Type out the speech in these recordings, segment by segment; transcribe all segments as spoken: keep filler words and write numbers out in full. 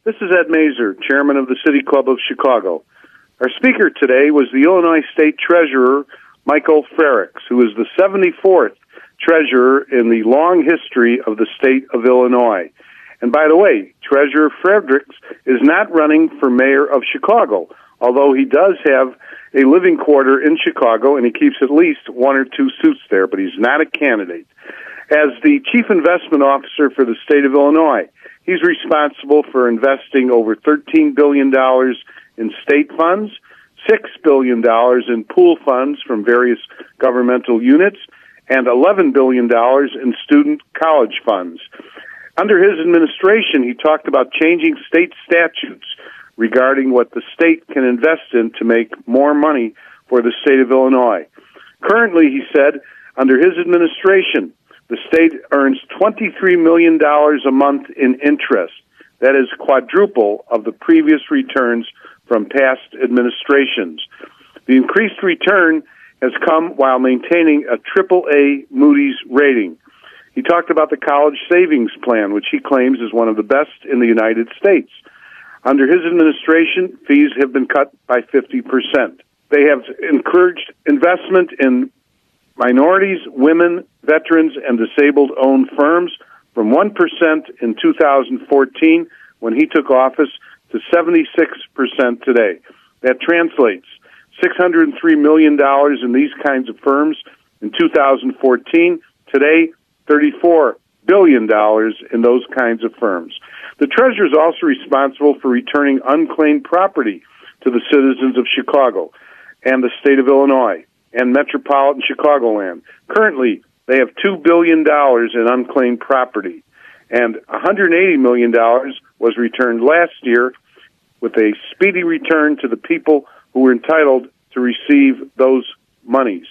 This is Ed Mazer, chairman of the City Club of Chicago. Our speaker today was the Illinois State Treasurer, Michael Frerichs, who is the seventy-fourth treasurer in the long history of the state of Illinois. And by the way, Treasurer Frerichs is not running for mayor of Chicago, although he does have a living quarter in Chicago, and he keeps at least one or two suits there, but he's not a candidate. As the chief investment officer for the state of Illinois, he's responsible for investing over thirteen billion dollars in state funds, six billion dollars in pool funds from various governmental units, and eleven billion dollars in student college funds. Under his administration, he talked about changing state statutes regarding what the state can invest in to make more money for the state of Illinois. Currently, he said, under his administration, the state earns twenty-three million dollars a month in interest. That is quadruple of the previous returns from past administrations. The increased return has come while maintaining a triple A Moody's rating. He talked about the college savings plan, which he claims is one of the best in the United States. Under his administration, fees have been cut by fifty percent. They have encouraged investment in minorities, women, veterans, and disabled-owned firms from one percent in two thousand fourteen, when he took office, to seventy-six percent today. That translates six hundred three million dollars in these kinds of firms in two thousand fourteen. Today, thirty-four billion dollars in those kinds of firms. The treasurer is also responsible for returning unclaimed property to the citizens of Chicago and the state of Illinois and metropolitan Chicagoland. Currently, they have two billion dollars in unclaimed property, and one hundred eighty million dollars was returned last year with a speedy return to the people who were entitled to receive those monies.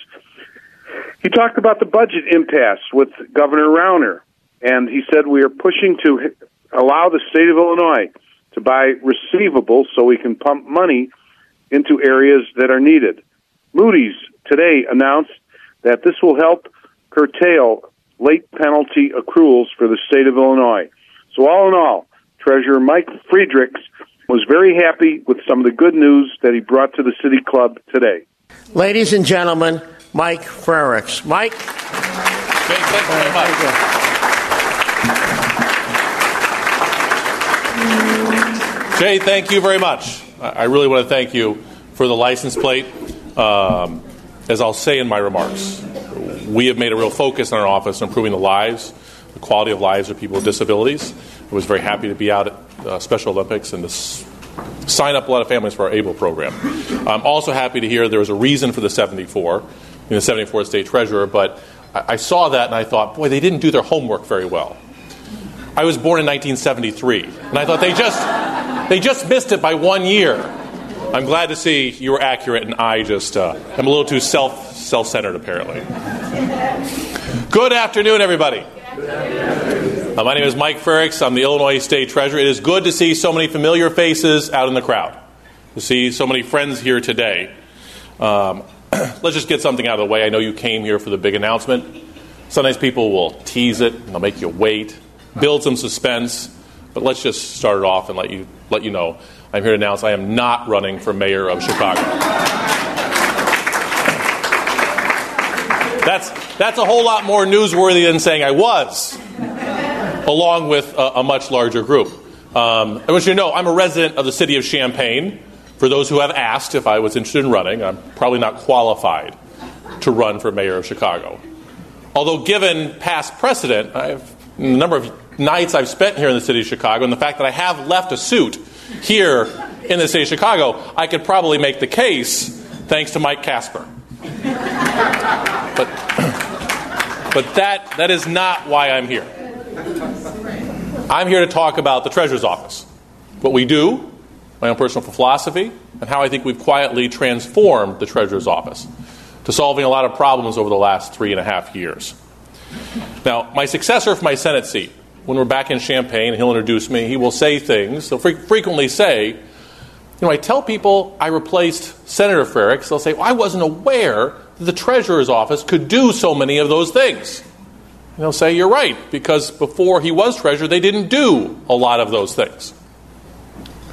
He talked about the budget impasse with Governor Rauner, and he said we are pushing to allow the state of Illinois to buy receivables so we can pump money into areas that are needed. Moody's today announced that this will help curtail late penalty accruals for the state of Illinois. So all in all, Treasurer Mike Frerichs was very happy with some of the good news that he brought to the City Club today. Ladies and gentlemen, Mike Frerichs. Mike? Thank you very much. Jay, thank you very much. I really want to thank you for the license plate. Um, as I'll say in my remarks, we have made a real focus in our office on improving the lives, the quality of lives of people with disabilities. I was very happy to be out at uh, Special Olympics and to s- sign up a lot of families for our ABLE program. I'm also happy to hear there was a reason for the seventy-four, in the seventy-fourth state treasurer, but I-, I saw that and I thought, boy, they didn't do their homework very well. I was born in nineteen seventy-three, and I thought they just they just missed it by one year. I'm glad to see you were accurate, and I just uh, am a little too self self-centered, apparently. Good afternoon, everybody. Uh, my name is Mike Frerichs. I'm the Illinois State Treasurer. It is good to see so many familiar faces out in the crowd, to see so many friends here today. Um, let's just get something out of the way. I know you came here for the big announcement. Sometimes people will tease it, and they'll make you wait, build some suspense, but let's just start it off and let you let you know I'm here to announce I am not running for mayor of Chicago. That's that's a whole lot more newsworthy than saying I was, along with a, a much larger group. Um, I want you to know I'm a resident of the city of Champaign. For those who have asked if I was interested in running, I'm probably not qualified to run for mayor of Chicago. Although given past precedent, I've the number of nights I've spent here in the city of Chicago, and the fact that I have left a suit here in the city of Chicago, I could probably make the case thanks to Mike Casper. But, but that that is not why I'm here. I'm here to talk about the Treasurer's Office, what we do, my own personal philosophy, and how I think we've quietly transformed the Treasurer's Office to solving a lot of problems over the last three and a half years. Now, my successor for my Senate seat, when we're back in Champaign, he'll introduce me, he will say things, he'll fre- frequently say, you know, I tell people I replaced Senator Frerichs, they'll say, well, I wasn't aware that the Treasurer's Office could do so many of those things. And they'll say, you're right, because before he was Treasurer, they didn't do a lot of those things.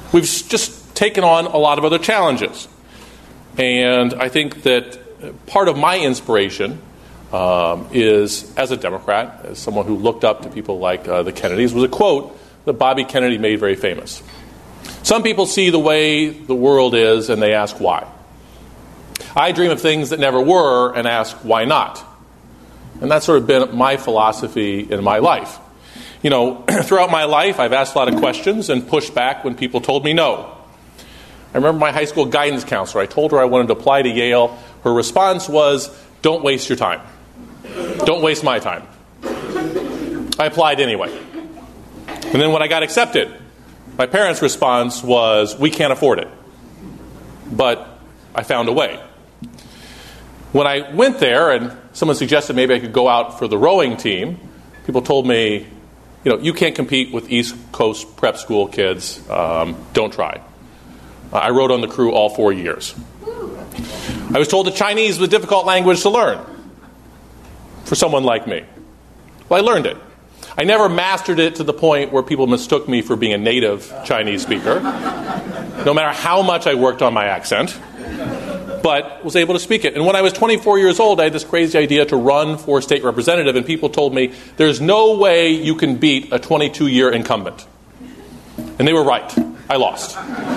we've just taken on a lot of other challenges. And I think that part of my inspiration um, is, as a Democrat, as someone who looked up to people like uh, the Kennedys, was a quote that Bobby Kennedy made very famous. Some people see the way the world is and they ask why. I dream of things that never were and ask why not. And that's sort of been my philosophy in my life. You know, throughout my life, I've asked a lot of questions and pushed back when people told me no. I remember my high school guidance counselor. I told her I wanted to apply to Yale. Her response was, "Don't waste your time. Don't waste my time." I applied anyway. And then when I got accepted, my parents' response was, "We can't afford it." But I found a way. When I went there and someone suggested maybe I could go out for the rowing team, people told me, you know, you can't compete with East Coast prep school kids. Um, don't try. Uh, I rowed on the crew all four years. I was told that Chinese was a difficult language to learn for someone like me. Well, I learned it. I never mastered it to the point where people mistook me for being a native Chinese speaker, no matter how much I worked on my accent, but was able to speak it. And when I was twenty-four years old, I had this crazy idea to run for state representative, and people told me, there's no way you can beat a twenty-two-year incumbent. And they were right. I lost.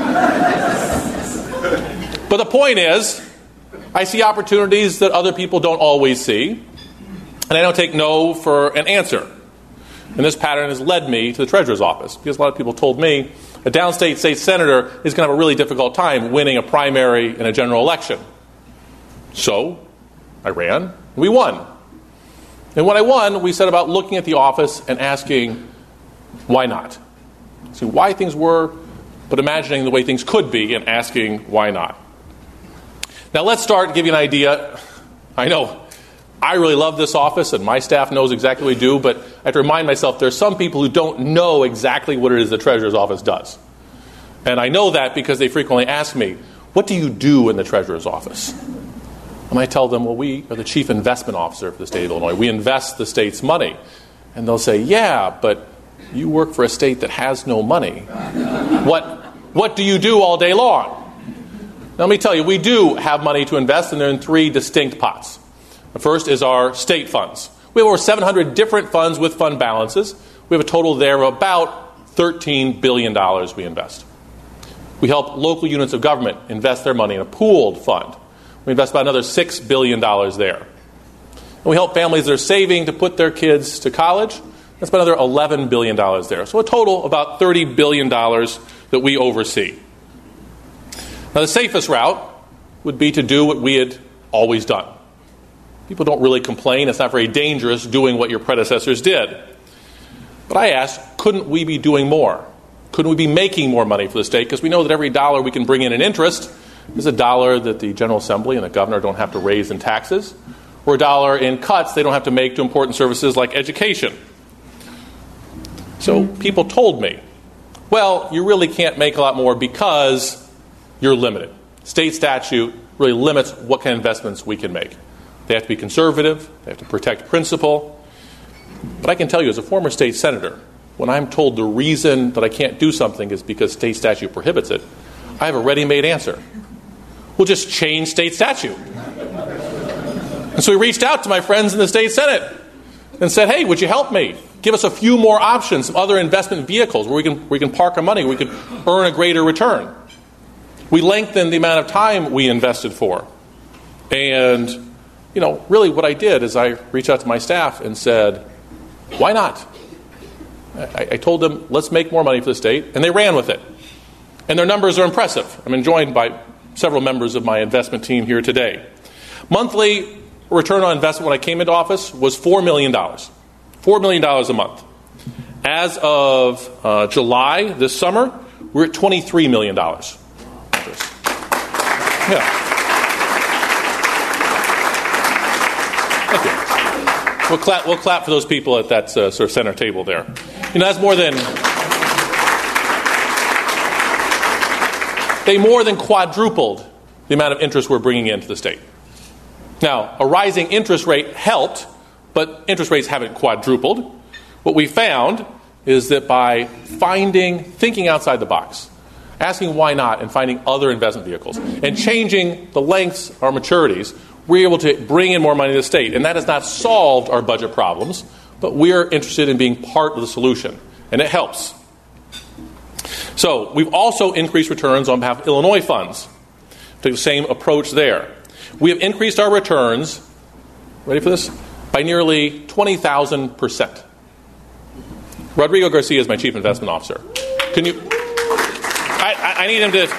But the point is, I see opportunities that other people don't always see, and I don't take no for an answer. And this pattern has led me to the Treasurer's office, because a lot of people told me a downstate state senator is going to have a really difficult time winning a primary in a general election. So I ran, and we won. And when I won, we set about looking at the office and asking, why not? See why things were, but imagining the way things could be and asking why not. Now let's start and give you an idea. I know I really love this office, and my staff knows exactly what we do, but I have to remind myself there are some people who don't know exactly what it is the Treasurer's office does. And I know that because they frequently ask me, what do you do in the Treasurer's office? And I tell them, well, we are the chief investment officer for the state of Illinois. We invest the state's money. And they'll say, yeah, but you work for a state that has no money. What, what do you do all day long? Now, let me tell you, we do have money to invest, and they're in three distinct pots. The first is our state funds. We have over seven hundred different funds with fund balances. We have a total there of about thirteen billion dollars we invest. We help local units of government invest their money in a pooled fund. We invest about another six billion dollars there. And we help families that are saving to put their kids to college. That's about another eleven billion dollars there. So a total of about thirty billion dollars that we oversee. Now the safest route would be to do what we had always done. People don't really complain. It's not very dangerous doing what your predecessors did. But I asked, couldn't we be doing more? Couldn't we be making more money for the state? Because we know that every dollar we can bring in in interest is a dollar that the General Assembly and the governor don't have to raise in taxes, or a dollar in cuts they don't have to make to important services like education. So people told me, well, you really can't make a lot more because you're limited. State statute really limits what kind of investments we can make. They have to be conservative. They have to protect principle. But I can tell you, as a former state senator, when I'm told the reason that I can't do something is because state statute prohibits it, I have a ready-made answer. We'll just change state statute. And so we reached out to my friends in the state Senate and said, hey, would you help me? Give us a few more options, some other investment vehicles where we can, where we can park our money, where we can earn a greater return. We lengthened the amount of time we invested for. And you know, really what I did is I reached out to my staff and said, why not? I, I told them, let's make more money for the state, and they ran with it. And their numbers are impressive. I'm joined by several members of my investment team here today. Monthly return on investment when I came into office was four million dollars. four million dollars a month. As of uh, July this summer, we're at twenty-three million dollars. Yeah. Thank you. We'll clap, we'll clap for those people at that uh, sort of center table there. You know, that's more than... They more than quadrupled the amount of interest we're bringing into the state. Now, a rising interest rate helped, but interest rates haven't quadrupled. What we found is that by finding, thinking outside the box, asking why not and finding other investment vehicles, and changing the lengths or maturities, we're able to bring in more money to the state. And that has not solved our budget problems, but we're interested in being part of the solution, and it helps. So we've also increased returns on behalf of Illinois funds. Take the same approach there. We have increased our returns, ready for this, by nearly twenty thousand percent. Rodrigo Garcia is my chief investment officer. Can you... I, I need him to...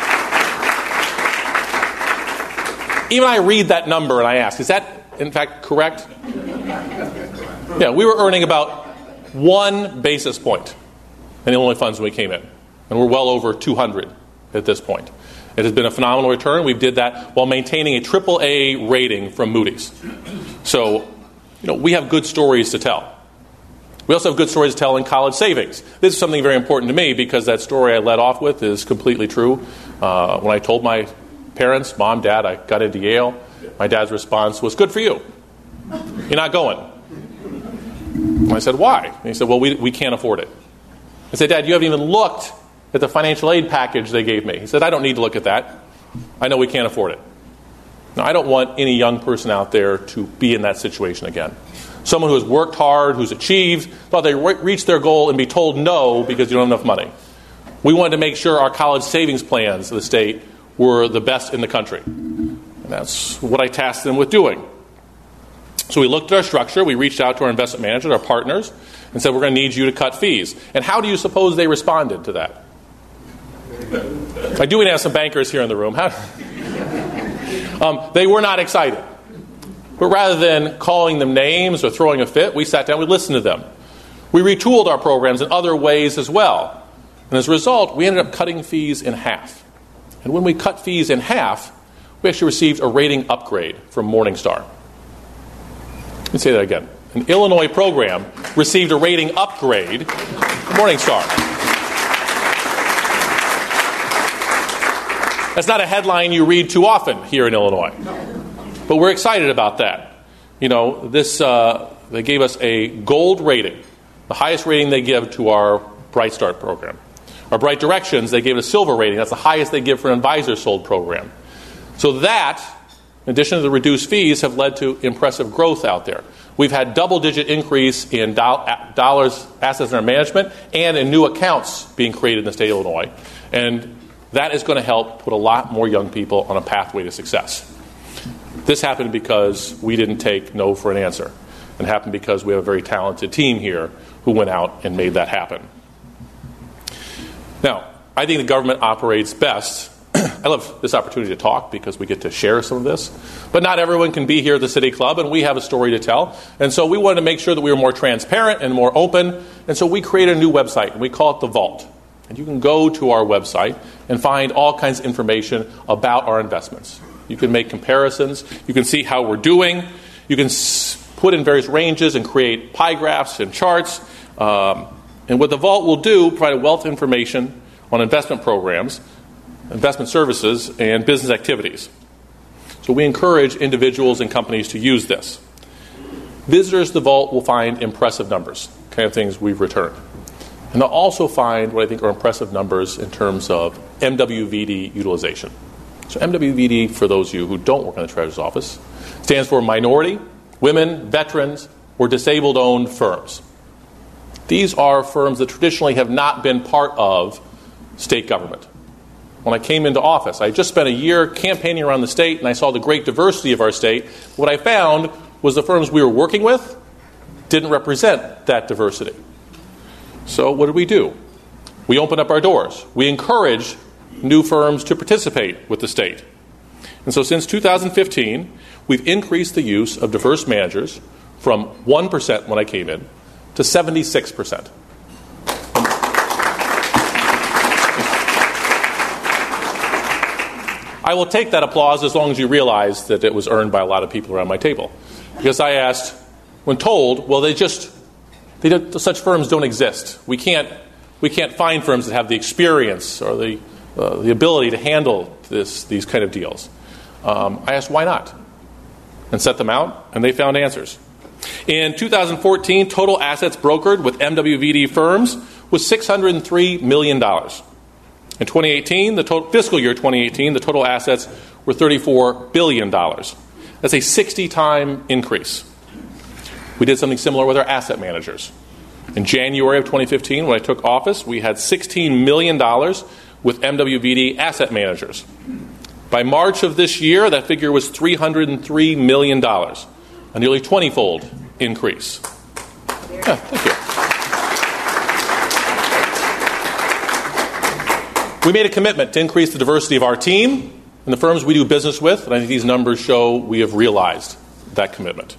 Even I read that number and I ask, is that in fact correct? Yeah, we were earning about one basis point in Illinois funds when we came in. And we're well over two hundred at this point. It has been a phenomenal return. We did that while maintaining a triple A rating from Moody's. So, you know, we have good stories to tell. We also have good stories to tell in college savings. This is something very important to me because that story I led off with is completely true. Uh, when I told my parents, Mom, Dad, I got into Yale, my dad's response was, good for you. You're not going. And I said, why? And he said, well, we, we can't afford it. I said, Dad, you haven't even looked at the financial aid package they gave me. He said, I don't need to look at that. I know we can't afford it. Now, I don't want any young person out there to be in that situation again. Someone who has worked hard, who's achieved, thought they re- reached their goal and be told no because you don't have enough money. We wanted to make sure our college savings plans of the state were the best in the country. And that's what I tasked them with doing. So we looked at our structure, we reached out to our investment managers, our partners, and said, we're going to need you to cut fees. And how do you suppose they responded to that? I do have some bankers here in the room. How? um, they were not excited. But rather than calling them names or throwing a fit, we sat down, we listened to them. We retooled our programs in other ways as well. And as a result, we ended up cutting fees in half. And when we cut fees in half, we actually received a rating upgrade from Morningstar. Let me say that again. An Illinois program received a rating upgrade from Morningstar. That's not a headline you read too often here in Illinois. But we're excited about that. You know, this uh, they gave us a gold rating, the highest rating they give to our Bright Start program. Our Bright Directions, they gave it a silver rating. That's the highest they give for an advisor-sold program. So that, in addition to the reduced fees, have led to impressive growth out there. We've had double-digit increase in do- dollars, assets under management, and in new accounts being created in the state of Illinois. And that is going to help put a lot more young people on a pathway to success. This happened because we didn't take no for an answer. It happened because we have a very talented team here who went out and made that happen. Now, I think the government operates best. I love this opportunity to talk because we get to share some of this. But not everyone can be here at the City Club, and we have a story to tell. And so we wanted to make sure that we were more transparent and more open. And so we created a new website, and we call it The Vault. And you can go to our website and find all kinds of information about our investments. You can make comparisons. You can see how we're doing. You can s- put in various ranges and create pie graphs and charts. Um, and what the Vault will do, provide a wealth of information on investment programs, investment services, and business activities. So we encourage individuals and companies to use this. Visitors to the Vault will find impressive numbers, kind of things we've returned. And they'll also find what I think are impressive numbers in terms of M W V D utilization. So M W V D, for those of you who don't work in the Treasurer's Office, stands for minority, women, veterans, or disabled-owned firms. These are firms that traditionally have not been part of state government. When I came into office, I just spent a year campaigning around the state, and I saw the great diversity of our state. What I found was the firms we were working with didn't represent that diversity. So what did we do? We opened up our doors. We encouraged new firms to participate with the state. And so since two thousand fifteen, we've increased the use of diverse managers from one percent when I came in to seventy-six percent. I will take that applause as long as you realize that it was earned by a lot of people around my table. Because I asked, when told, well, they just, they don't, such firms don't exist. We can't, we can't find firms that have the experience or the Uh, the ability to handle this, these kind of deals. Um, I asked why not, and set them out, and they found answers. In two thousand fourteen, total assets brokered with M W V D firms was six hundred three million dollars. In twenty eighteen, the total, fiscal year twenty eighteen, the total assets were thirty-four billion dollars. That's a sixty-time increase. We did something similar with our asset managers. In January of twenty fifteen, when I took office, we had sixteen million dollars with M W V D asset managers. By March of this year, that figure was three hundred three million dollars, a nearly twenty-fold increase. Yeah, thank you. We made a commitment to increase the diversity of our team and the firms we do business with, and I think these numbers show we have realized that commitment.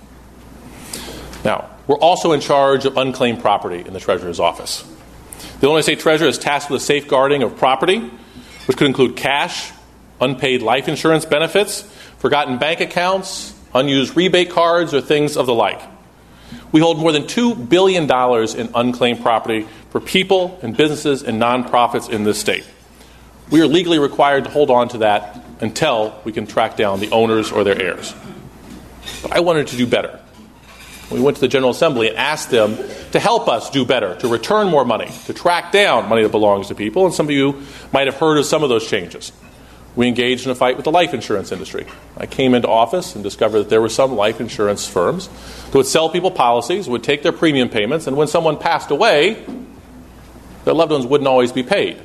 Now, we're also in charge of unclaimed property in the Treasurer's office. The Illinois State Treasurer is tasked with the safeguarding of property, which could include cash, unpaid life insurance benefits, forgotten bank accounts, unused rebate cards, or things of the like. We hold more than two billion dollars in unclaimed property for people and businesses and nonprofits in this state. We are legally required to hold on to that until we can track down the owners or their heirs. But I wanted to do better. We went to the General Assembly and asked them to help us do better, to return more money, to track down money that belongs to people, and some of you might have heard of some of those changes. We engaged in a fight with the life insurance industry. I came into office and discovered that there were some life insurance firms that would sell people policies, would take their premium payments, and when someone passed away, their loved ones wouldn't always be paid.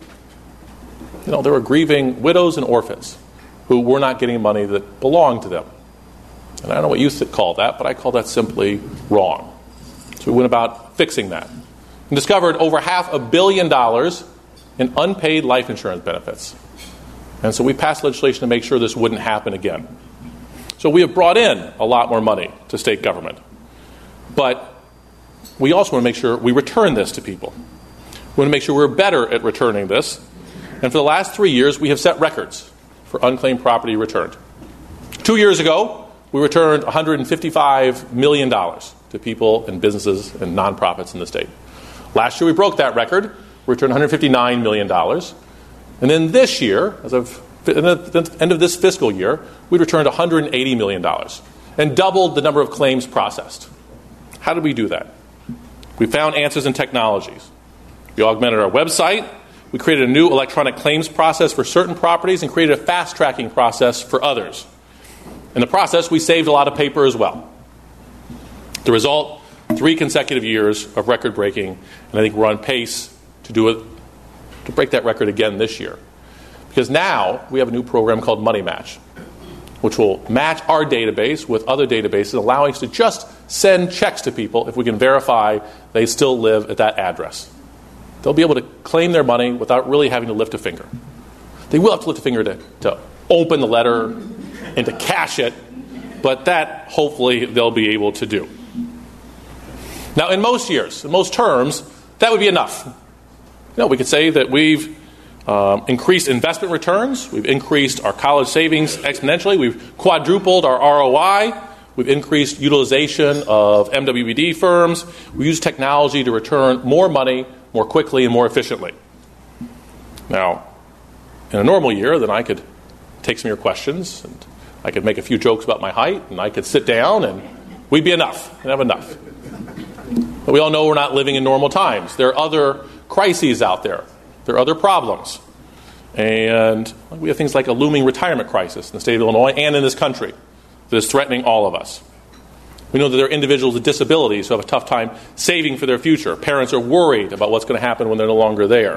You know, there were grieving widows and orphans who were not getting money that belonged to them. And I don't know what you call that, but I call that simply wrong. So we went about fixing that and discovered over half a billion dollars in unpaid life insurance benefits. And so we passed legislation to make sure this wouldn't happen again. So we have brought in a lot more money to state government. But we also want to make sure we return this to people. We want to make sure we're better at returning this. And for the last three years, we have set records for unclaimed property returned. Two years ago, we returned one hundred fifty-five million dollars to people and businesses and nonprofits in the state. Last year, we broke that record. We returned one hundred fifty-nine million dollars. And then this year, as of at the end of this fiscal year, we returned one hundred eighty million dollars and doubled the number of claims processed. How did we do that? We found answers in technologies. We augmented our website. We created a new electronic claims process for certain properties and created a fast-tracking process for others. In the process, we saved a lot of paper as well. The result, three consecutive years of record-breaking, and I think we're on pace to do it, to break that record again this year. Because now we have a new program called Money Match, which will match our database with other databases, allowing us to just send checks to people if we can verify they still live at that address. They'll be able to claim their money without really having to lift a finger. They will have to lift a finger to, to open the letter and to cash it, but that, hopefully, they'll be able to do. Now, in most years, in most terms, that would be enough. You know, we could say that we've um, increased investment returns, we've increased our college savings exponentially, we've quadrupled our R O I, we've increased utilization of M W V D firms, we use technology to return more money more quickly and more efficiently. Now, in a normal year, then I could take some of your questions, and I could make a few jokes about my height, and I could sit down, and we'd be enough, and have enough. But we all know we're not living in normal times. There are other crises out there. There are other problems. And we have things like a looming retirement crisis in the state of Illinois and in this country that is threatening all of us. We know that there are individuals with disabilities who have a tough time saving for their future. Parents are worried about what's going to happen when they're no longer there.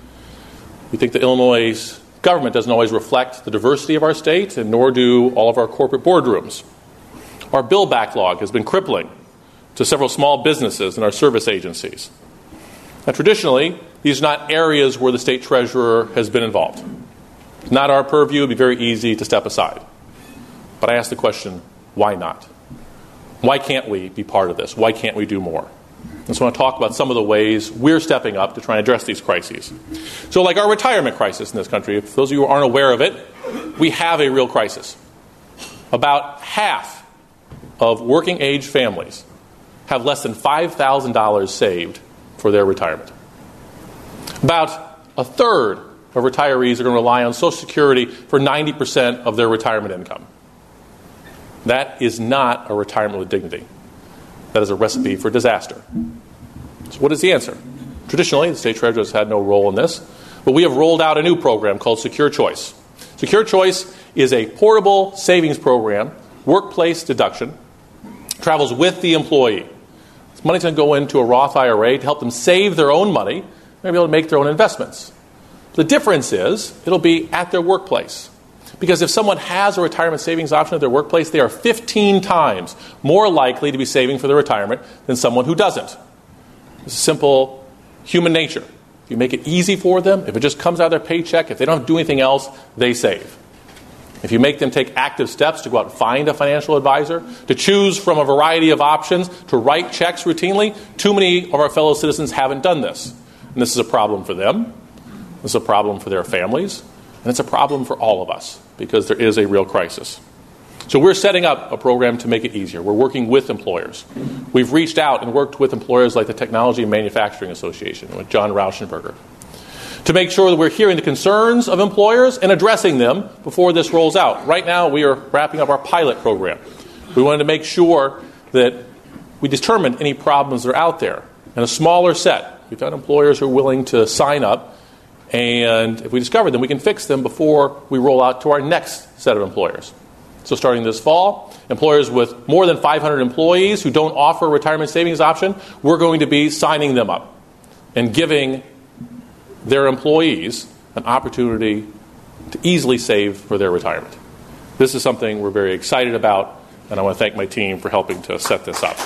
We think that Illinois' government doesn't always reflect the diversity of our state, and nor do all of our corporate boardrooms. Our bill backlog has been crippling to several small businesses and our service agencies. Now, traditionally, these are not areas where the state treasurer has been involved. It's not our purview. It would be very easy to step aside. But I ask the question, why not? Why can't we be part of this? Why can't we do more? And so I want to talk about some of the ways we're stepping up to try and address these crises. So like our retirement crisis in this country, if those of you who aren't aware of it, we have a real crisis. About half of working-age families have less than five thousand dollars saved for their retirement. About a third of retirees are going to rely on Social Security for ninety percent of their retirement income. That is not a retirement with dignity. That is a recipe for disaster. So what is the answer? Traditionally, the state treasurer has had no role in this, But we have rolled out a new program called Secure Choice. Secure Choice is a portable savings program, workplace deduction, travels with the employee. This money's going to go into a Roth I R A to help them save their own money, and be able to make their own investments. The difference is it'll be at their workplace. Because if someone has a retirement savings option at their workplace, they are fifteen times more likely to be saving for their retirement than someone who doesn't. It's simple human nature. If you make it easy for them, if it just comes out of their paycheck, if they don't have to do anything else, they save. If you make them take active steps to go out and find a financial advisor, to choose from a variety of options, to write checks routinely, too many of our fellow citizens haven't done this. And this is a problem for them. This is a problem for their families. And it's a problem for all of us because there is a real crisis. So we're setting up a program to make it easier. We're working with employers. We've reached out and worked with employers like the Technology and Manufacturing Association with John Rauschenberger to make sure that we're hearing the concerns of employers and addressing them before this rolls out. Right now, we are wrapping up our pilot program. We wanted to make sure that we determined any problems that are out there in a smaller set. We've got employers who are willing to sign up, and if we discover them, we can fix them before we roll out to our next set of employers. So starting this fall, employers with more than five hundred employees who don't offer a retirement savings option, we're going to be signing them up and giving their employees an opportunity to easily save for their retirement. This is something we're very excited about, and I want to thank my team for helping to set this up.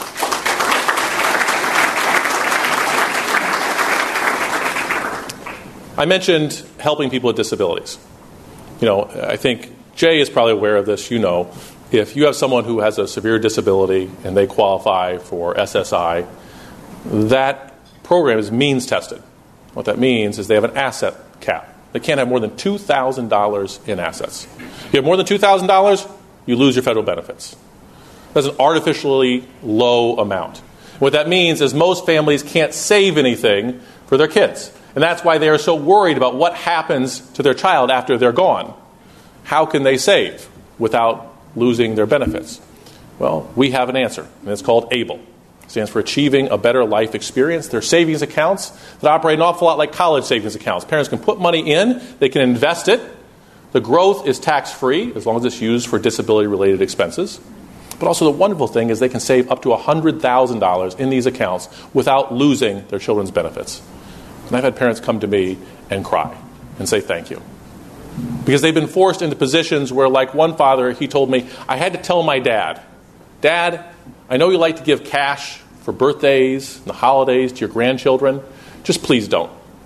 I mentioned helping people with disabilities. You know, I think Jay is probably aware of this. You know, if you have someone who has a severe disability and they qualify for S S I, that program is means tested. What that means is they have an asset cap. They can't have more than two thousand dollars in assets. If you have more than two thousand dollars, you lose your federal benefits. That's an artificially low amount. What that means is most families can't save anything for their kids. And that's why they are so worried about what happens to their child after they're gone. How can they save without losing their benefits? Well, we have an answer, and it's called ABLE. It stands for Achieving a Better Life Experience. They're savings accounts that operate an awful lot like college savings accounts. Parents can put money in, they can invest it. The growth is tax-free as long as it's used for disability-related expenses. But also the wonderful thing is they can save up to one hundred thousand dollars in these accounts without losing their children's benefits. And I've had parents come to me and cry and say thank you. Because they've been forced into positions where, like one father, he told me, I had to tell my dad, Dad, I know you like to give cash for birthdays and the holidays to your grandchildren. Just please don't.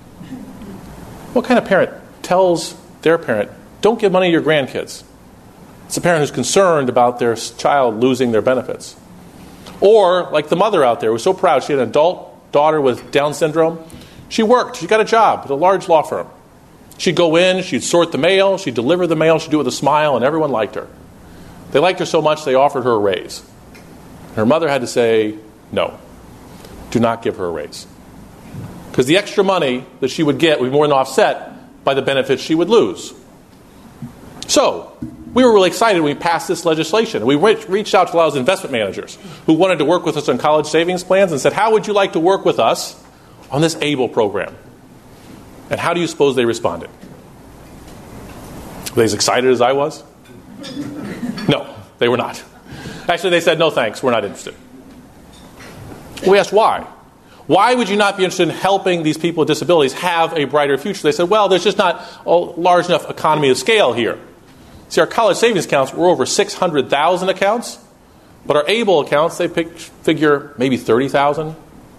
What kind of parent tells their parent, don't give money to your grandkids? It's a parent who's concerned about their child losing their benefits. Or, like the mother out there who was so proud, she had an adult daughter with Down syndrome. She worked. She got a job at a large law firm. She'd go in, she'd sort the mail, she'd deliver the mail, she'd do it with a smile, and everyone liked her. They liked her so much they offered her a raise. Her mother had to say, no, do not give her a raise. Because the extra money that she would get would be more than offset by the benefits she would lose. So, we were really excited when we passed this legislation. We re- reached out to a lot of investment managers who wanted to work with us on college savings plans and said, how would you like to work with us on this ABLE program? And how do you suppose they responded? Were they as excited as I was? No, they were not. Actually, they said, no thanks, we're not interested. We asked why. Why would you not be interested in helping these people with disabilities have a brighter future? They said, well, there's just not a large enough economy of scale here. See, our college savings accounts were over six hundred thousand accounts, but our ABLE accounts, they pick, figure maybe thirty thousand.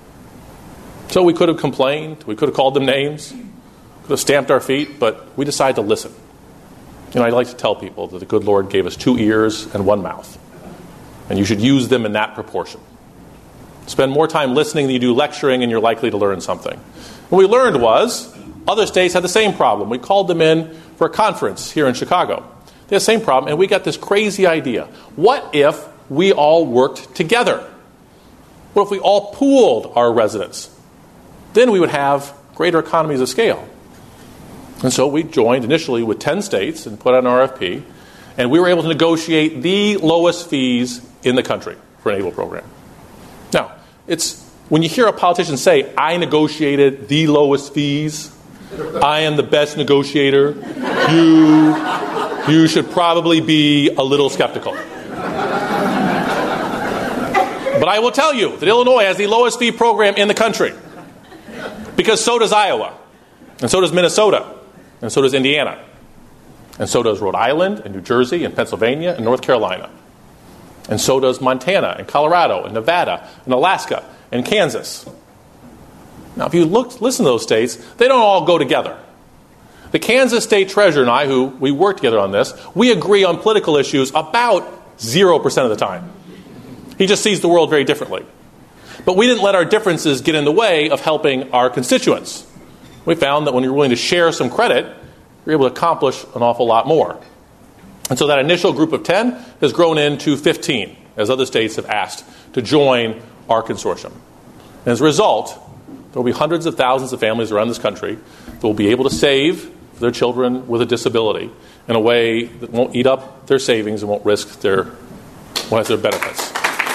So we could have complained, we could have called them names, could have stamped our feet, but we decided to listen. You know, I like to tell people that the good Lord gave us two ears and one mouth, and you should use them in that proportion. Spend more time listening than you do lecturing, and you're likely to learn something. What we learned was other states had the same problem. We called them in for a conference here in Chicago. They had the same problem, and we got this crazy idea. What if we all worked together? What if we all pooled our residents? Then we would have greater economies of scale. And so we joined initially with ten states and put out an R F P, and we were able to negotiate the lowest fees in the country for an ABLE program. Now, it's when you hear a politician say, I negotiated the lowest fees, I am the best negotiator. You, you should probably be a little skeptical. But I will tell you that Illinois has the lowest fee program in the country, because so does Iowa, and so does Minnesota, and so does Indiana, and so does Rhode Island, and New Jersey, and Pennsylvania, and North Carolina, and so does Montana, and Colorado, and Nevada, and Alaska, and Kansas. Now, if you look, listen to those states, they don't all go together. The Kansas State Treasurer and I, who we work together on this, we agree on political issues about zero percent of the time. He just sees the world very differently. But we didn't let our differences get in the way of helping our constituents. We found that when you're willing to share some credit, you're able to accomplish an awful lot more. And so that initial group of ten has grown into fifteen, as other states have asked to join our consortium. And as a result, there will be hundreds of thousands of families around this country that will be able to save for their children with a disability in a way that won't eat up their savings and won't risk their, won't have their benefits.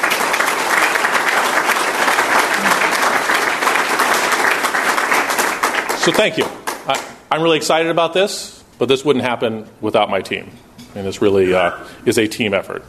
So thank you. I, I'm really excited about this, but this wouldn't happen without my team. And this really uh, is a team effort.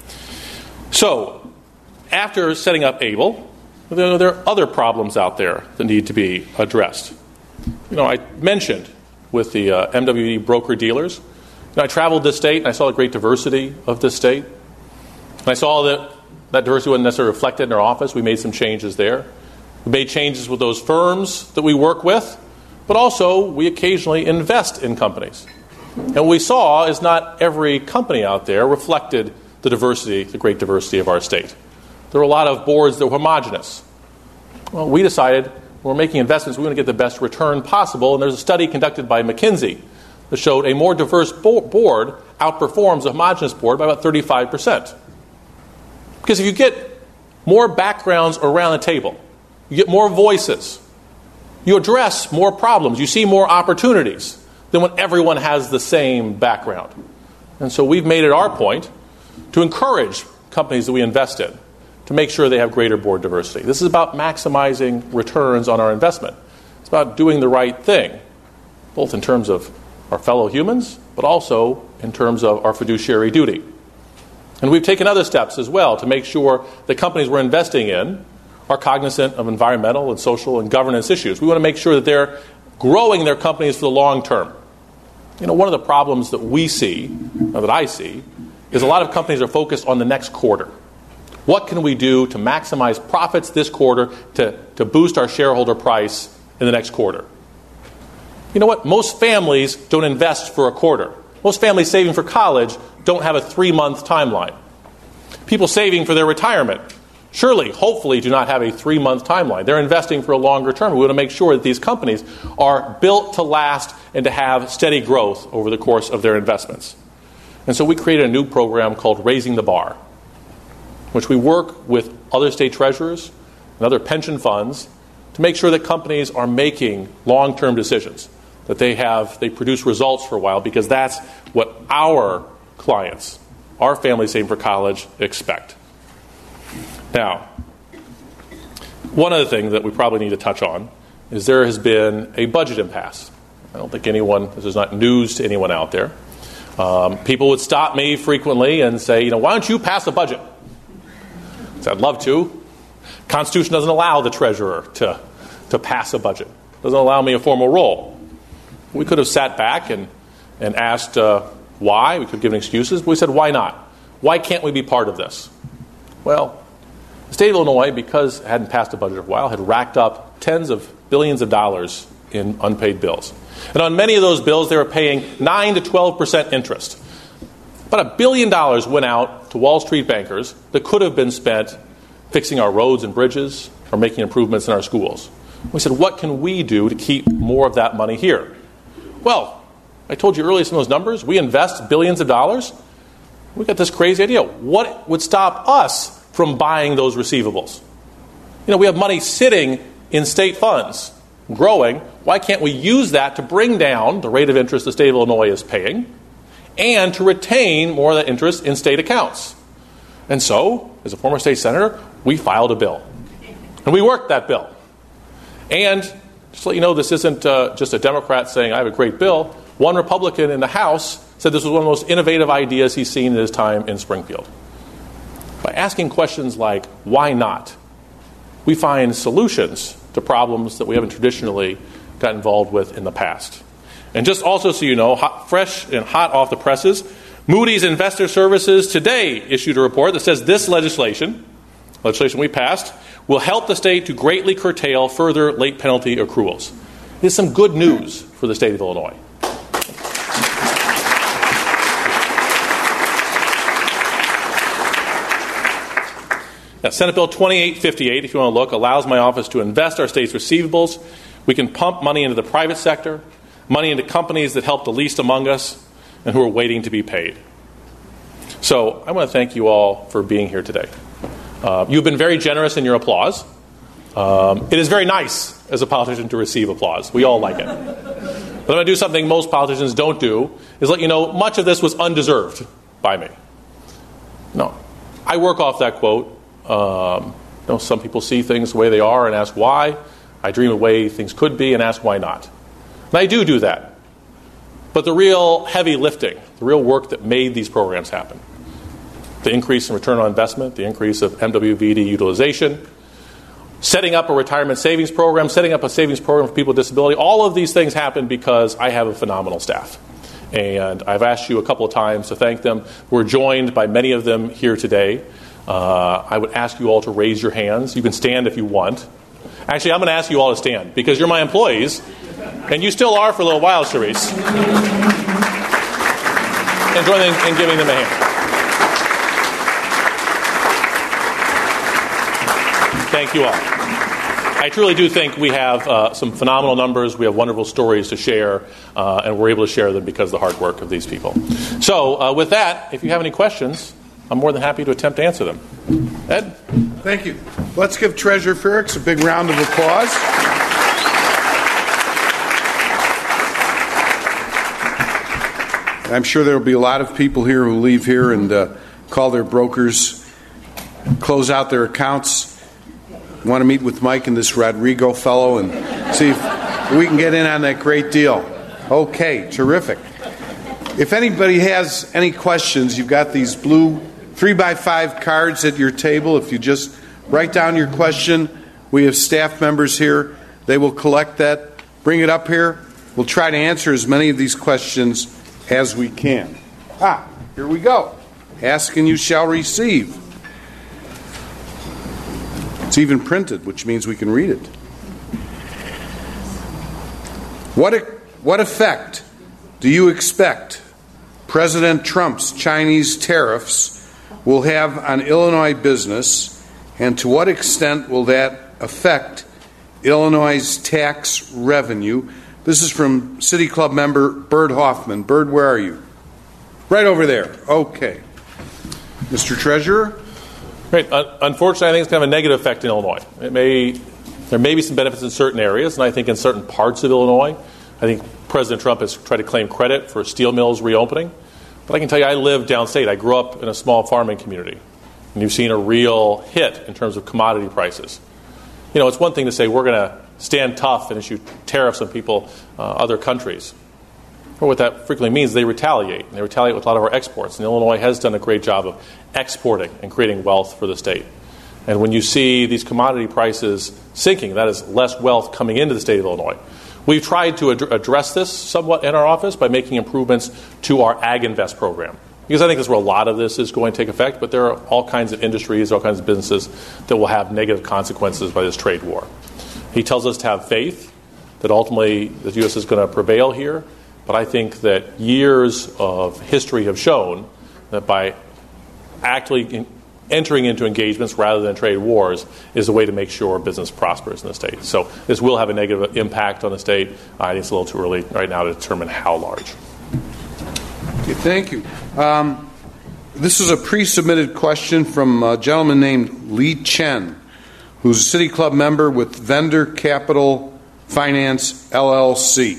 So after setting up ABLE, there, there are other problems out there that need to be addressed. You know, I mentioned with the uh, M W D broker-dealers, you know, I traveled this state and I saw the great diversity of this state. And I saw that that diversity wasn't necessarily reflected in our office. We made some changes there. We made changes with those firms that we work with. But also, we occasionally invest in companies. And what we saw is not every company out there reflected the diversity, the great diversity of our state. There were a lot of boards that were homogenous. Well, we decided when we're making investments, we want to get the best return possible. And there's a study conducted by McKinsey that showed a more diverse bo- board outperforms a homogenous board by about thirty-five percent. Because if you get more backgrounds around the table, you get more voices, you address more problems, you see more opportunities than when everyone has the same background. And so we've made it our point to encourage companies that we invest in to make sure they have greater board diversity. This is about maximizing returns on our investment. It's about doing the right thing, both in terms of our fellow humans, but also in terms of our fiduciary duty. And we've taken other steps as well to make sure the companies we're investing in are cognizant of environmental and social and governance issues. We want to make sure that they're growing their companies for the long term. You know, one of the problems that we see, or that I see, is a lot of companies are focused on the next quarter. What can we do to maximize profits this quarter to, to boost our shareholder price in the next quarter? You know what? Most families don't invest for a quarter. Most families saving for college don't have a three-month timeline. People saving for their retirement surely, hopefully, do not have a three-month timeline. They're investing for a longer term. We want to make sure that these companies are built to last and to have steady growth over the course of their investments. And so we created a new program called Raising the Bar, which we work with other state treasurers and other pension funds to make sure that companies are making long-term decisions, that they have they produce results for a while, because that's what our clients, our families saving for college, expect. Now, one other thing that we probably need to touch on is there has been a budget impasse. I don't think anyone, this is not news to anyone out there. Um, people would stop me frequently and say, you know, why don't you pass a budget? I said, I'd love to. Constitution doesn't allow the treasurer to, to pass a budget. It doesn't allow me a formal role. We could have sat back and, and asked uh, why. We could have given excuses. But we said, why not? Why can't we be part of this? Well, the state of Illinois, because it hadn't passed a budget in a while, had racked up tens of billions of dollars in unpaid bills. And on many of those bills, they were paying nine to twelve percent interest. About a billion dollars went out to Wall Street bankers that could have been spent fixing our roads and bridges or making improvements in our schools. We said, what can we do to keep more of that money here? Well, I told you earlier some of those numbers. We invest billions of dollars. We got this crazy idea. What would stop us from buying those receivables? You know, we have money sitting in state funds, growing. Why can't we use that to bring down the rate of interest the state of Illinois is paying and to retain more of that interest in state accounts? And so, as a former state senator, we filed a bill. And we worked that bill. And Just to let you know, this isn't uh, just a Democrat saying, I have a great bill. One Republican in the House said this was one of the most innovative ideas he's seen in his time in Springfield. By asking questions like, why not? We find solutions to problems that we haven't traditionally got involved with in the past. And just also so you know, hot, fresh and hot off the presses, Moody's Investor Services today issued a report that says this legislation, legislation we passed, will help the state to greatly curtail further late penalty accruals. This is some good news for the state of Illinois. Now, Senate Bill twenty-eight fifty-eight, if you want to look, allows my office to invest our state's receivables. We can pump money into the private sector, money into companies that help the least among us and who are waiting to be paid. So I want to thank you all for being here today. Uh, you've been very generous in your applause. Um, it is very nice as a politician to receive applause. We all like it. But I'm going to do something most politicians don't do, is let you know much of this was undeserved by me. No. I work off that quote. Um, you know, some people see things the way they are and ask why. I dream of the way things could be and ask why not. And I do do that. But the real heavy lifting, the real work that made these programs happen, the increase in return on investment, the increase of M W V D utilization, setting up a retirement savings program, setting up a savings program for people with disability, all of these things happen because I have a phenomenal staff. And I've asked you a couple of times to thank them. We're joined by many of them here today. Uh, I would ask you all to raise your hands. You can stand if you want. Actually, I'm going to ask you all to stand because you're my employees, and you still are for a little while, Sharice. And join in, in giving them a hand. Thank you all. I truly do think we have uh, some phenomenal numbers. We have wonderful stories to share, uh, and we're able to share them because of the hard work of these people. So uh, with that, if you have any questions, I'm more than happy to attempt to answer them. Ed? Thank you. Let's give Treasurer Frerichs a big round of applause. I'm sure there will be a lot of people here who leave here and uh, call their brokers, close out their accounts, want to meet with Mike and this Rodrigo fellow and see if we can get in on that great deal. Okay, terrific. If anybody has any questions, you've got these blue three by five cards at your table. If you just write down your question, we have staff members here. They will collect that, bring it up here. We'll try to answer as many of these questions as we can. Ah, here we go. Ask and you shall receive. It's even printed, which means we can read it. What, what effect do you expect President Trump's Chinese tariffs will have on Illinois business, and to what extent will that affect Illinois' tax revenue? This is from City Club member Byrd Hoffman. Byrd, where are you? Right over there. Okay. Mister Treasurer? Great. Uh, unfortunately, I think it's going to have a negative effect in Illinois. It may, there may be some benefits in certain areas, and I think in certain parts of Illinois. I think President Trump has tried to claim credit for steel mills reopening. But I can tell you, I live downstate. I grew up in a small farming community. And you've seen a real hit in terms of commodity prices. You know, it's one thing to say we're going to stand tough and issue tariffs on people, uh, other countries. But what that frequently means is they retaliate. And they retaliate with a lot of our exports. And Illinois has done a great job of exporting and creating wealth for the state. And when you see these commodity prices sinking, that is less wealth coming into the state of Illinois. We've tried to ad- address this somewhat in our office by making improvements to our Ag Invest program. Because I think that's where a lot of this is going to take effect, but there are all kinds of industries, all kinds of businesses that will have negative consequences by this trade war. He tells us to have faith that ultimately the U S is going to prevail here, but I think that years of history have shown that by actually in- entering into engagements rather than trade wars is the way to make sure business prospers in the state. So this will have a negative impact on the state. I think it's a little too early right now to determine how large. Okay, thank you. Um, this is a pre-submitted question from a gentleman named Lee Chen, who's a City Club member with Vendor Capital Finance, L L C.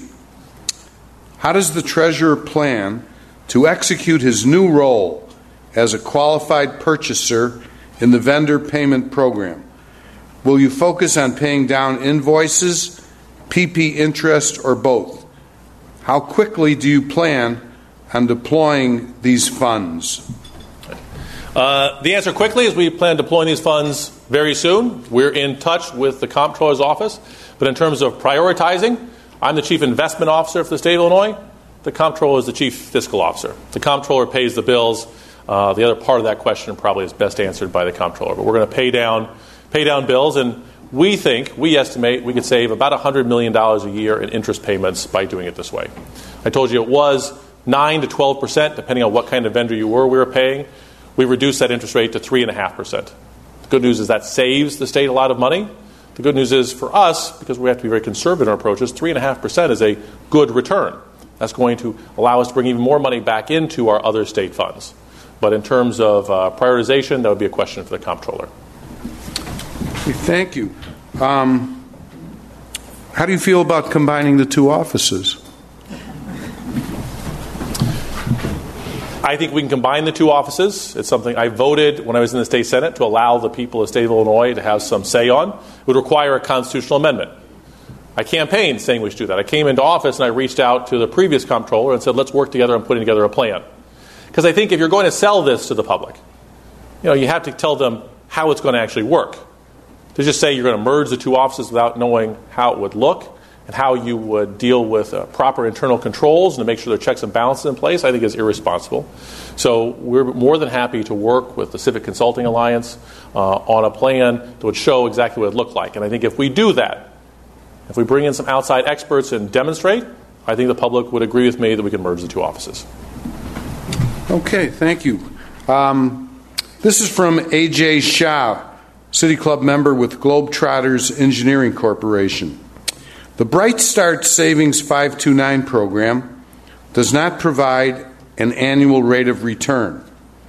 How does the Treasurer plan to execute his new role as a qualified purchaser in the vendor payment program? Will you focus on paying down invoices, P P interest, or both? How quickly do you plan on deploying these funds? Uh, the answer quickly is we plan deploying these funds very soon. We're in touch with the Comptroller's office. But in terms of prioritizing, I'm the Chief Investment Officer for the state of Illinois. The Comptroller is the Chief Fiscal Officer. The Comptroller pays the bills. Uh, the other part of that question probably is best answered by the Comptroller. But we're going to pay down, pay down bills, and we think, we estimate, we could save about one hundred million dollars a year in interest payments by doing it this way. I told you it was nine to twelve percent, depending on what kind of vendor you were, we were paying. We reduced that interest rate to three point five percent. The good news is that saves the state a lot of money. The good news is for us, because we have to be very conservative in our approaches, three point five percent is a good return. That's going to allow us to bring even more money back into our other state funds. But in terms of uh, prioritization, that would be a question for the Comptroller. Thank you. Um, how do you feel about combining the two offices? I think we can combine the two offices. It's something I voted when I was in the state Senate to allow the people of the state of Illinois to have some say on. It would require a constitutional amendment. I campaigned saying we should do that. I came into office and I reached out to the previous Comptroller and said, let's work together on putting together a plan. Because I think if you're going to sell this to the public, you know, you have to tell them how it's going to actually work. To just say you're going to merge the two offices without knowing how it would look and how you would deal with uh, proper internal controls and to make sure there are checks and balances in place, I think is irresponsible. So we're more than happy to work with the Civic Consulting Alliance uh, on a plan that would show exactly what it looked like. And I think if we do that, if we bring in some outside experts and demonstrate, I think the public would agree with me that we can merge the two offices. Okay, thank you. Um, this is from A J Shah, City Club member with Globetrotters Engineering Corporation. The Bright Start Savings five two nine program does not provide an annual rate of return.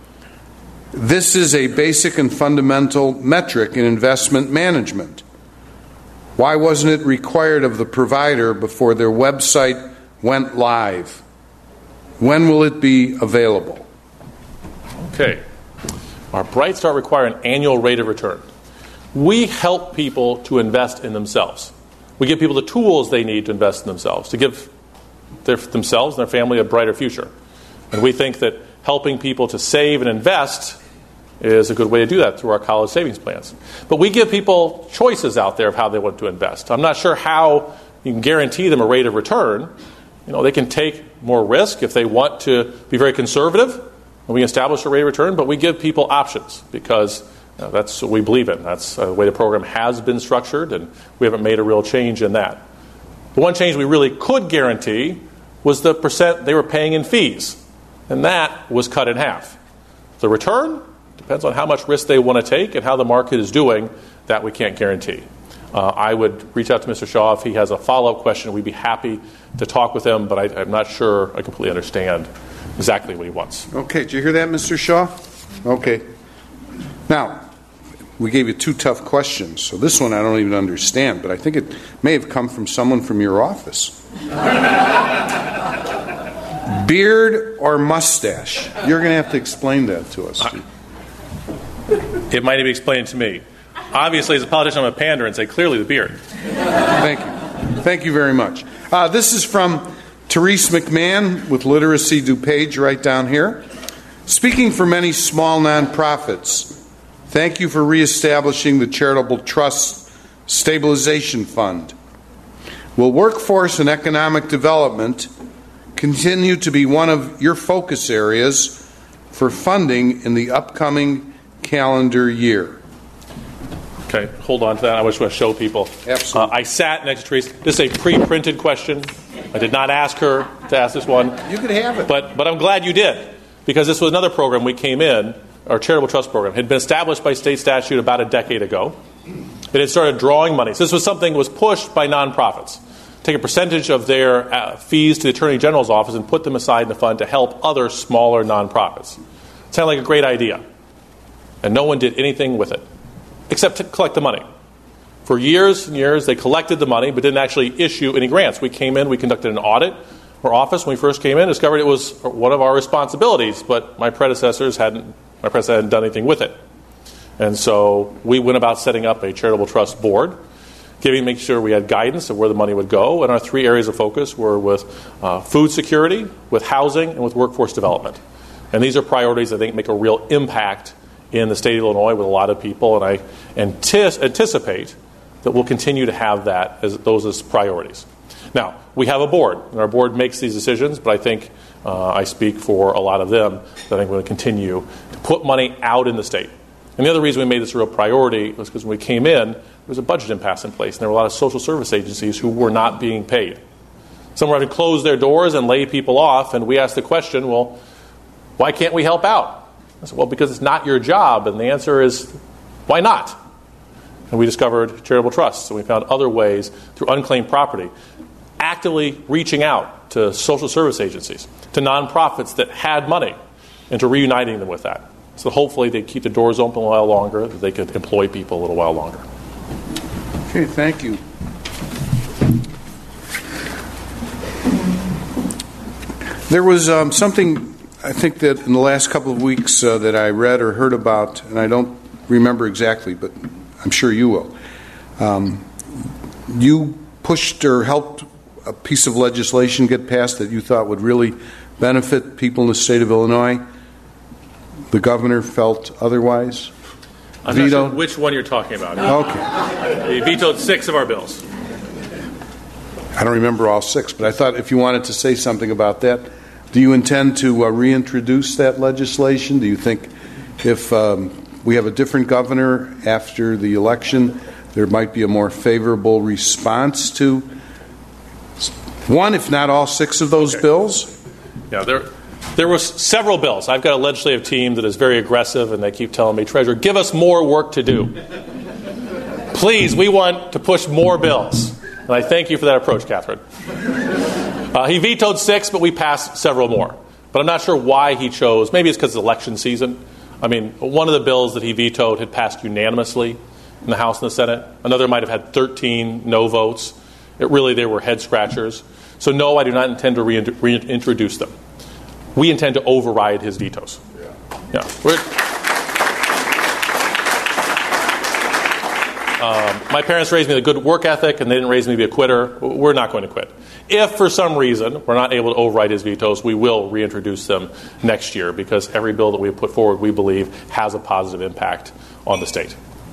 This is a basic and fundamental metric in investment management. Why wasn't it required of the provider before their website went live? When will it be available? Okay. Our Bright Start require an annual rate of return. We help people to invest in themselves. We give people the tools they need to invest in themselves, to give their, themselves and their family a brighter future. And we think that helping people to save and invest is a good way to do that through our college savings plans. But we give people choices out there of how they want to invest. I'm not sure how you can guarantee them a rate of return. You know, they can take more risk if they want to be very conservative, and we establish a rate of return, but we give people options because you know, that's what we believe in. That's the way the program has been structured, and we haven't made a real change in that. The one change we really could guarantee was the percent they were paying in fees, and that was cut in half. The return depends on how much risk they want to take and how the market is doing. That we can't guarantee. Uh, I would reach out to Mister Shaw if he has a follow-up question. We'd be happy to talk with him, but I, I'm not sure I completely understand exactly what he wants. Okay, did you hear that, Mister Shaw? Okay. Now, we gave you two tough questions, so this one I don't even understand, but I think it may have come from someone from your office. Beard or mustache? You're going to have to explain that to us. Uh, it might be explained to me. Obviously, as a politician, I'm a pander and say clearly the beard. Thank you. Thank you very much. Uh, this is from Therese McMahon with Literacy DuPage right down here. Speaking for many small nonprofits, thank you for reestablishing the Charitable Trust Stabilization Fund. Will workforce and economic development continue to be one of your focus areas for funding in the upcoming calendar year? Okay, hold on to that. I just want to show people. Absolutely. Uh, I sat next to Therese. This is a pre-printed question. I did not ask her to ask this one. You could have it. But, but I'm glad you did, because this was another program we came in, our charitable trust program. It had been established by state statute about a decade ago. It had started drawing money. So this was something that was pushed by nonprofits. Take a percentage of their uh, fees to the Attorney General's office and put them aside in the fund to help other smaller nonprofits. It sounded like a great idea. And no one did anything with it, except to collect the money. For years and years, they collected the money, but didn't actually issue any grants. We came in, we conducted an audit. Our office, when we first came in, discovered it was one of our responsibilities, but my predecessors hadn't, my predecessor hadn't done anything with it. And so we went about setting up a charitable trust board. giving, making sure we had guidance of where the money would go. And our three areas of focus were with uh, food security, with housing, and with workforce development. And these are priorities I think make a real impact in the state of Illinois with a lot of people. And I antis- anticipate that we'll continue to have that as those as priorities. Now, we have a board, and our board makes these decisions, but I think uh, I speak for a lot of them that I think we're going to continue to put money out in the state. And the other reason we made this a real priority was because when we came in, there was a budget impasse in place, and there were a lot of social service agencies who were not being paid. Some were having to close their doors and lay people off, and we asked the question, well, why can't we help out? I said, well, because it's not your job, and the answer is, why not? And we discovered charitable trusts, and we found other ways through unclaimed property, actively reaching out to social service agencies, to nonprofits that had money, and to reuniting them with that. So hopefully they'd keep the doors open a while longer, that they could employ people a little while longer. Okay, thank you. There was um, something, I think, that in the last couple of weeks uh, that I read or heard about, and I don't remember exactly, but I'm sure you will. Um, you pushed or helped a piece of legislation get passed that you thought would really benefit people in the state of Illinois. The governor felt otherwise. I'm Veto? not sure which one you're talking about. Okay. He vetoed six of our bills. I don't remember all six, but I thought if you wanted to say something about that, do you intend to uh, reintroduce that legislation? Do you think if um, we have a different governor after the election, there might be a more favorable response to one, if not all six of those okay. bills? Yeah, there there were several bills. I've got a legislative team that is very aggressive, and they keep telling me, Treasurer, give us more work to do. Please, we want to push more bills. And I thank you for that approach, Catherine. Uh, he vetoed six, but we passed several more. But I'm not sure why he chose. Maybe it's because it's election season. I mean, one of the bills that he vetoed had passed unanimously in the House and the Senate. Another might have had thirteen no votes. It really, they were head scratchers. So no, I do not intend to reint- reintroduce them. We intend to override his vetoes. Yeah. We're, um, my parents raised me with a good work ethic, and they didn't raise me to be a quitter. We're not going to quit. If for some reason we're not able to override his vetoes, we will reintroduce them next year, because every bill that we put forward, we believe, has a positive impact on the state.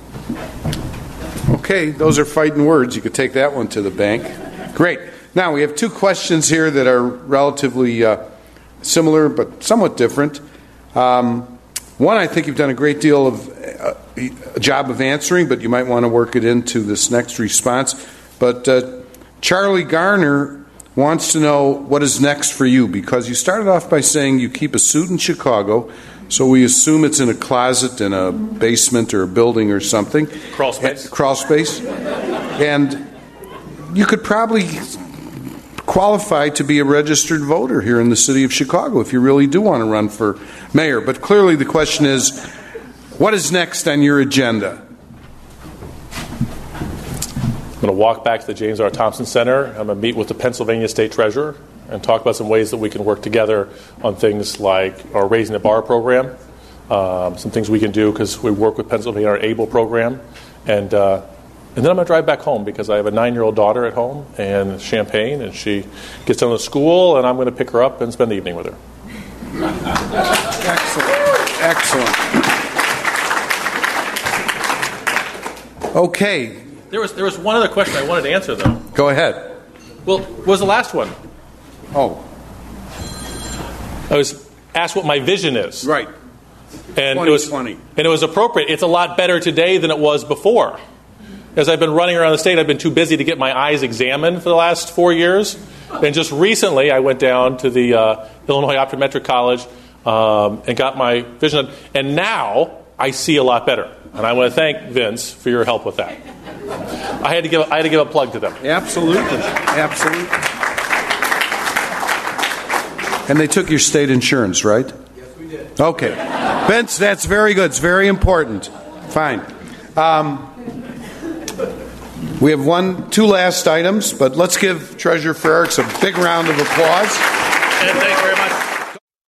Okay, those are fighting words. You could take that one to the bank. Great. Now, we have two questions here that are relatively uh, similar but somewhat different. Um, one, I think you've done a great deal of uh, a job of answering, but you might want to work it into this next response. But uh, Charlie Garner wants to know what is next for you, because you started off by saying you keep a suit in Chicago, so we assume it's in a closet in a basement or a building or something. Crawl space. Crawl space. And you could probably qualify to be a registered voter here in the city of Chicago if you really do want to run for mayor. But clearly the question is, what is next on your agenda? I'm going to walk back to the James R. Thompson Center. I'm going to meet with the Pennsylvania State Treasurer and talk about some ways that we can work together on things like our Raising the Bar program, um, some things we can do because we work with Pennsylvania, our ABLE program, and uh, and then I'm going to drive back home because I have a nine-year-old daughter at home in Champaign, and she gets done with school, and I'm going to pick her up and spend the evening with her. Excellent. Excellent. Okay. There was there was one other question I wanted to answer, though. Go ahead. Well, what was the last one? Oh. I was asked what my vision is. Right. And it was and it was appropriate. It's a lot better today than it was before. As I've been running around the state, I've been too busy to get my eyes examined for the last four years. And just recently, I went down to the uh, Illinois Optometric College um, and got my vision. And now I see a lot better. And I want to thank Vince for your help with that. I had to give I had to give a plug to them. Absolutely, absolutely. And they took your state insurance, right? Yes, we did. Okay, Vince, that's very good. It's very important. Fine. Um, we have one, two last items, but let's give Treasurer Frerichs a big round of applause. And thank you very much.